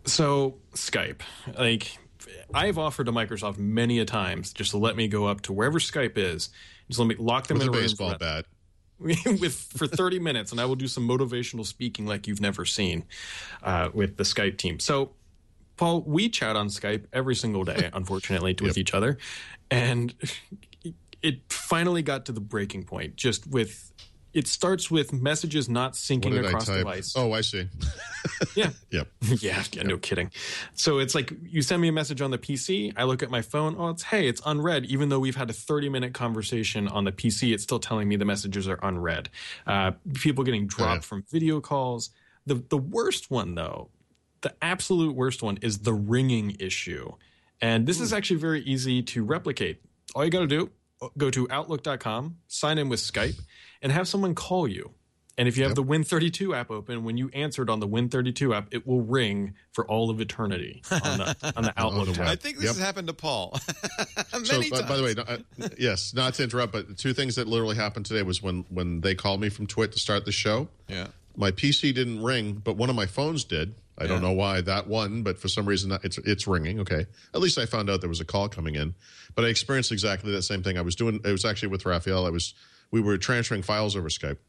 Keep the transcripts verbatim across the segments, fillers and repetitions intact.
So Skype, like I've offered to Microsoft many a times just to let me go up to wherever Skype is, just let me lock them with in a a baseball room bat with for thirty minutes, and I will do some motivational speaking like you've never seen uh, with the Skype team. So, Paul, we chat on Skype every single day, unfortunately, with Yep. each other, and it finally got to the breaking point. Just with it starts with messages not What syncing did I across type? device. Oh, I see. Yeah. Yep. Yeah, yeah, no kidding. So it's like you send me a message on the P C, I look at my phone, oh, it's hey, it's unread. Even though we've had a thirty-minute conversation on the P C, it's still telling me the messages are unread. Uh, people getting dropped Oh, yeah. from video calls. The the worst one, though, the absolute worst one is the ringing issue. And this is actually very easy to replicate. All you got to do, go to outlook dot com, sign in with Skype, and have someone call you. And if you have Yep. the Win thirty-two app open, when you answered on the Win thirty-two app, it will ring for all of eternity on the, on the Outlook the tab. web. I think this Yep. has happened to Paul many So, times. by, by the way, no, uh, yes, not to interrupt, but two things that literally happened today was when, when they called me from Twit to start the show. Yeah. My P C didn't ring, but one of my phones did. I Yeah. don't know why that one, but for some reason it's it's ringing. Okay, at least I found out there was a call coming in. But I experienced exactly that same thing. I was doing. It was actually with Raphael. I was. We were transferring files over Skype,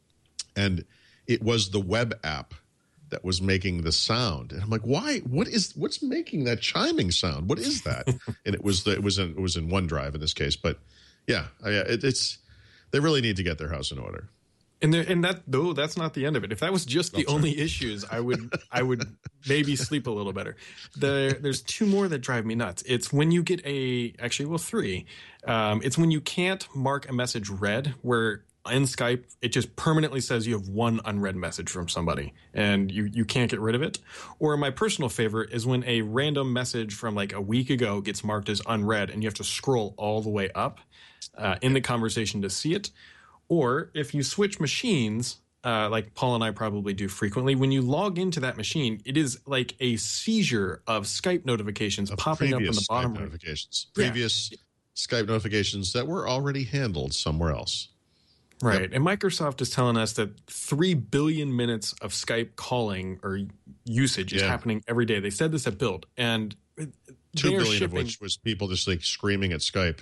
and it was the web app that was making the sound. And I'm like, why? What is? What's making that chiming sound? What is that? And it was the. It was in. It was in OneDrive in this case. But yeah, I, it, it's. They really need to get their house in order. And there, and that though that's not the end of it. If that was just the Oh, sorry. only issues, I would I would maybe sleep a little better. There, there's two more that drive me nuts. It's when you get a actually well three. Um, it's when you can't mark a message read, where in Skype it just permanently says you have one unread message from somebody and you you can't get rid of it. Or my personal favorite is when a random message from like a week ago gets marked as unread and you have to scroll all the way up uh, in the conversation to see it. Or if you switch machines, uh, like Paul and I probably do frequently, when you log into that machine, it is like a seizure of Skype notifications Of popping up in the previous bottom Skype right. notifications. Yeah. Previous Skype notifications that were already handled somewhere else. Right. Yep. And Microsoft is telling us that three billion minutes of Skype calling or usage is Yeah. happening every day. They said this at Build. And Two they're billion shipping, of which was people just like screaming at Skype,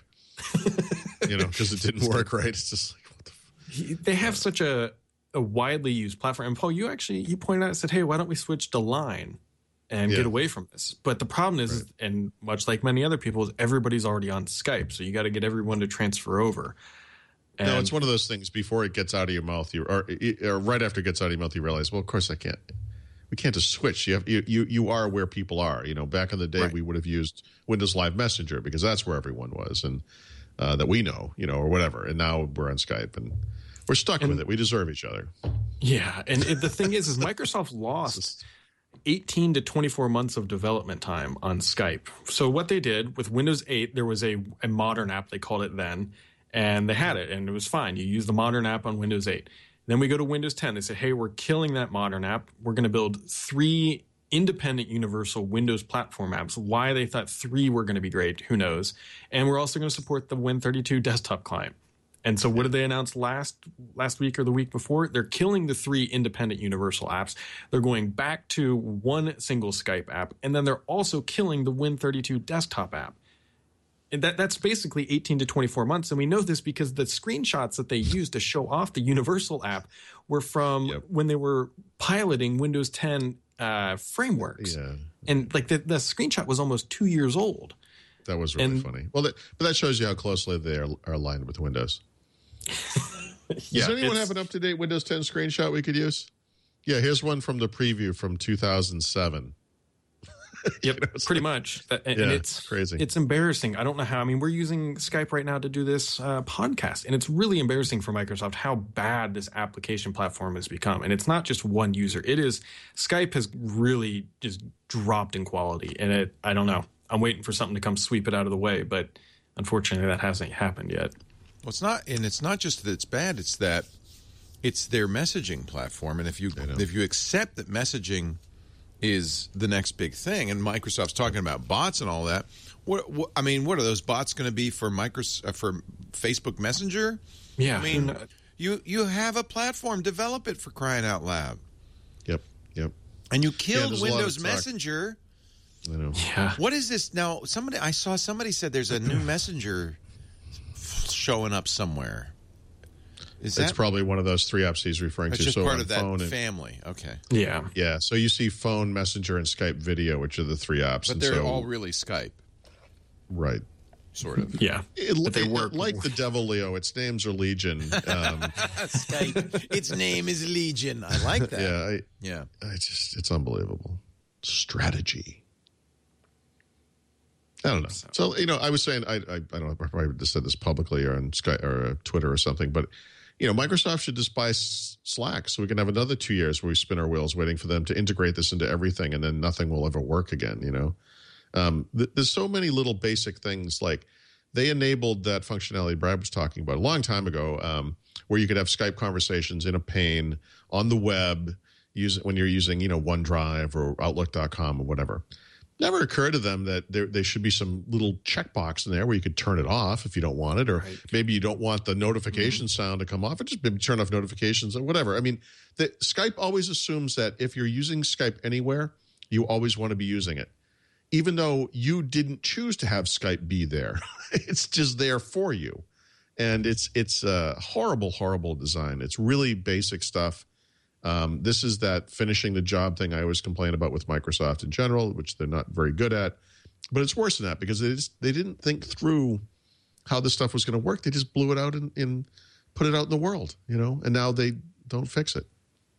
you know, because it didn't work right. It's just like, what the f- they have such a, a widely used platform. And Paul, you actually you pointed out and said, hey, why don't we switch to Line and Yeah. get away from this? But the problem is, Right. and much like many other people, is everybody's already on Skype. So you got to get everyone to transfer over. And No, it's one of those things before it gets out of your mouth, you or, or right after it gets out of your mouth, you realize, well, of course I can't. We can't just switch. You have you you, you are where people are. You know, back in the day, Right. we would have used Windows Live Messenger because that's where everyone was, and uh, that we know, you know, or whatever. And now we're on Skype, and we're stuck with it. We deserve each other. yeah. And it, the thing is, is Microsoft lost eighteen to twenty-four months of development time on Skype. So what they did with Windows eight, there was a, a modern app, they called it then, and they had it, and it was fine. You use the modern app on Windows eight. Then we go to Windows ten. They say, hey, we're killing that modern app. We're going to build three independent universal Windows platform apps. Why they thought three were going to be great, who knows? And we're also going to support the Win thirty-two desktop client. And so what did they announce last last week or the week before? They're killing the three independent universal apps. They're going back to one single Skype app. And then they're also killing the Win thirty-two desktop app. And that, that's basically eighteen to twenty-four months. And we know this because the screenshots that they used to show off the Universal app were from Yep. when they were piloting Windows ten uh, frameworks. Yeah, And like the, the screenshot was almost two years old. that was really And- funny. Well, that, but that shows you how closely they are, are aligned with Windows. Yeah, Does anyone it's- have an up-to-date Windows ten screenshot we could use? Yeah, here's one from the preview from two thousand seven. Yep, know, it's pretty like- much. That, and Yeah, it's it's crazy. It's embarrassing. I don't know how. I mean, we're using Skype right now to do this uh, podcast, and it's really embarrassing for Microsoft how bad this application platform has become. And it's not just one user. It is Skype has really just dropped in quality, and it. I don't know. I'm waiting for something to come sweep it out of the way, but unfortunately, that hasn't happened yet. Well, it's not, and it's not just that it's bad. It's that it's their messaging platform, and if you know. if you accept that messaging is the next big thing, and Microsoft's talking about bots and all that. What, what I mean, what are those bots going to be for Microsoft uh, for Facebook Messenger? Yeah, I mean, who kn- you you have a platform, develop it for crying out loud. Yep, yep. And you killed there's a lot of Windows talk. Messenger. I know. Yeah. What is this now? Somebody I saw somebody said there's a new messenger showing up somewhere. Is It's that probably one of those three apps he's referring that's to. just so part on of that phone and, family? Okay, Yeah. yeah, so you see phone, Messenger, and Skype Video, which are the three apps. but and they're so, all really Skype, right. sort of. Yeah. It, But they it- work. like the devil, Leo. Its names are Legion. Um, Skype. Its name is Legion. I like that. yeah, I, Yeah. I just it's unbelievable strategy. I don't know. So you know, I was saying I I, I don't know. I probably just said this publicly or on Sky or uh, Twitter or something, but you know, Microsoft should just buy S- Slack so we can have another two years where we spin our wheels waiting for them to integrate this into everything, and then nothing will ever work again. You know, um, th- there's so many little basic things like they enabled that functionality Brad was talking about a long time ago, um, where you could have Skype conversations in a pane on the web, use when you're using you know OneDrive or Outlook dot com or whatever. Never occurred to them that there, there should be some little checkbox in there where you could turn it off if you don't want it, or Right. maybe you don't want the notification mm-hmm. sound to come off, or just maybe turn off notifications or whatever. I mean, the, Skype always assumes that if you're using Skype anywhere, you always want to be using it, even though you didn't choose to have Skype be there. It's just there for you, and it's it's a horrible, horrible design. It's really basic stuff. Um, this is that finishing the job thing I always complain about with Microsoft in general, which they're not very good at. But it's worse than that because they just, they didn't think through how this stuff was going to work. They just blew it out and, and put it out in the world, you know, and now they don't fix it.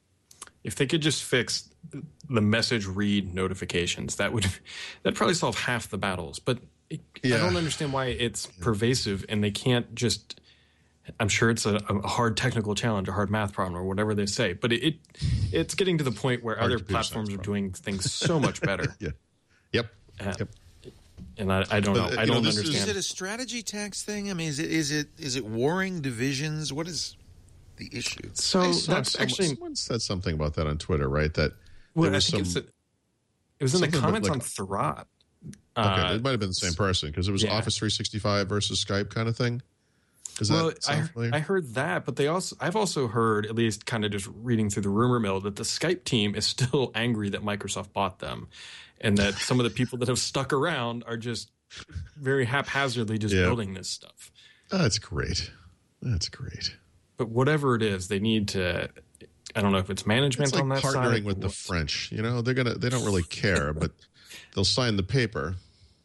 If they could just fix the message read notifications, that would that'd probably solve half the battles. But it, Yeah. I don't understand why it's pervasive and they can't just. I'm sure it's a, a hard technical challenge, a hard math problem, or whatever they say. But it, it it's getting to the point where Hard other computer platforms science are doing things so much better. Yeah. Yep. Uh, Yep. And I, I don't know. But, uh, I you know, don't this is- understand. Is it a strategy tax thing? I mean, is it is it is it warring divisions? What is the issue? so I saw that's someone, actually someone said something about that on Twitter, right? That well, there I was think some. it's a, it was in the something about, comments like- on Thurrott. Okay, Uh, it might have been the same person because it was yeah. Office three sixty-five versus Skype kind of thing. Does well, that sound I, familiar? I heard that, but they also I've also heard, at least kind of just reading through the rumor mill, that the Skype team is still angry that Microsoft bought them, and that some of the people that have stuck around are just very haphazardly just Yeah. building this stuff. Oh, that's great. That's great. But whatever it is, they need to. I don't know if it's management It's like on that side. partnering with or the what. French. You know, they're gonna they don't really care, but they'll sign the paper.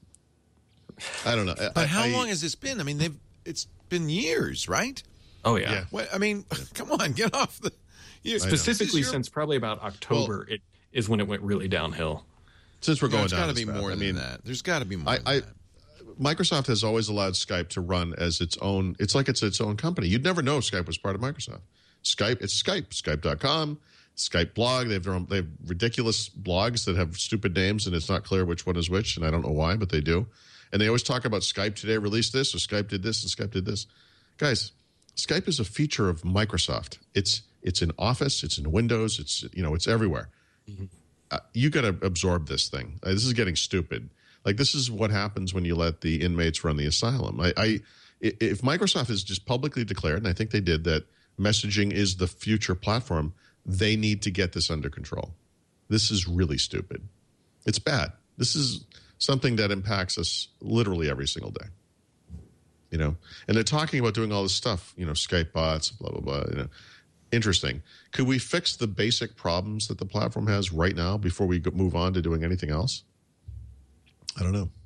I don't know. I- But how I- long has this been? I mean, they've it's been years, right? Oh yeah. Yeah. What, I mean, come on, get off the. You, Specifically, this is your- since probably about October, it is when it went really downhill. Since we're No, going it's down, got to this be path, more I than mean, that. There's got to be more. I, than I that. Microsoft has always allowed Skype to run as its own. It's like it's its own company. You'd never know Skype was part of Microsoft. Skype, it's Skype, Skype dot com, Skype blog. They have their own. They have ridiculous blogs that have stupid names, and it's not clear which one is which, and I don't know why, but they do. And they always talk about Skype today released this, or Skype did this, and Skype did this. Guys, Skype is a feature of Microsoft. It's it's in Office, it's in Windows, it's you know, it's everywhere. Mm-hmm. Uh, you got to absorb this thing. Uh, this is getting stupid. Like this is what happens when you let the inmates run the asylum. I, I if Microsoft has just publicly declared, and I think they did, that messaging is the future platform, they need to get this under control. This is really stupid. It's bad. This is something that impacts us literally every single day. You know, and they're talking about doing all this stuff, you know, Skype bots, blah, blah, blah, you know. Interesting. Could we fix the basic problems that the platform has right now before we go- move on to doing anything else? I don't know.